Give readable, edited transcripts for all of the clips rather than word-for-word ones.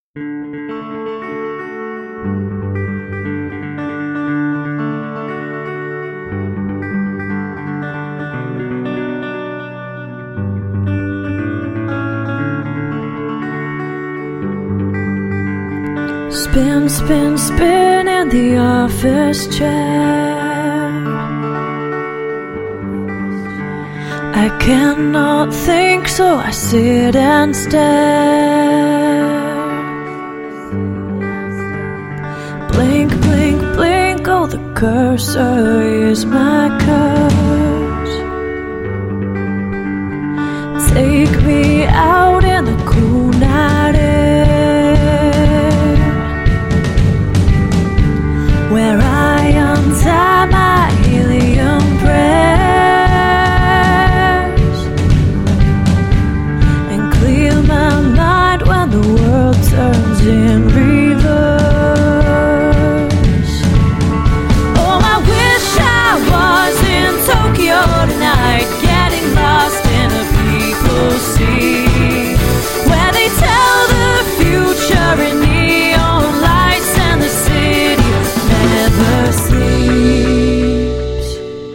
Spin, spin, spin in the office chair. I cannot think, so I sit and stare. Blink, blink, blink, oh, the cursor is my curse. Take me out in the cool night air, where I untie my helium prayers and clear my mind when the world turns in reverse. Oh, I wish I was in Tokyo tonight, getting lost in a people's sea, where they tell the future in neon lights and the city never sleeps.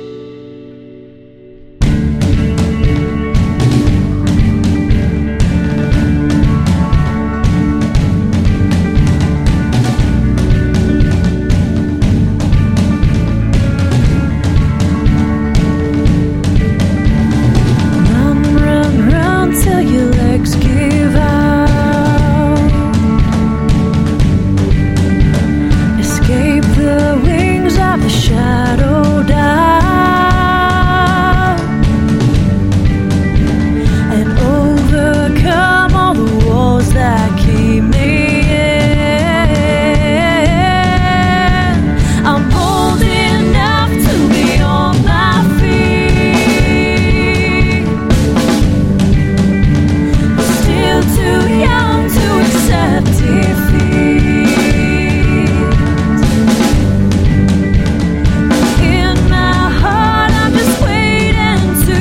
Run, run, run till your legs give out. Escape the wings of the shadow down, and overcome all the walls that keep me in. I'm bold enough to be on my feet, still too young to accept defeat. In my heart, I'm just waiting to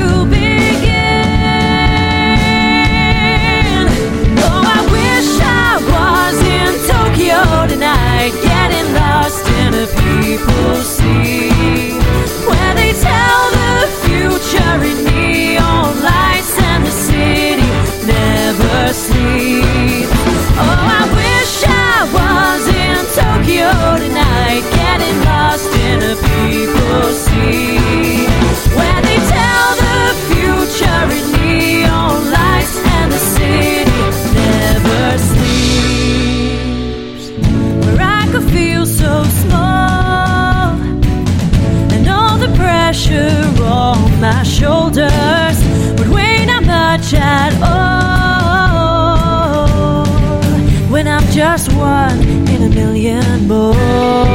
begin. Oh, I wish I was in Tokyo tonight, getting lost in a people's sea, where they tell the future in neon lights and the city never sleeps. Oh, I wish I was in Tokyo tonight, getting lost in a people's sea, where they tell the future in neon lights and the city never sleeps, where I could feel so small and all the pressure on my shoulders would weigh not much at all, when I'm just one in a million more.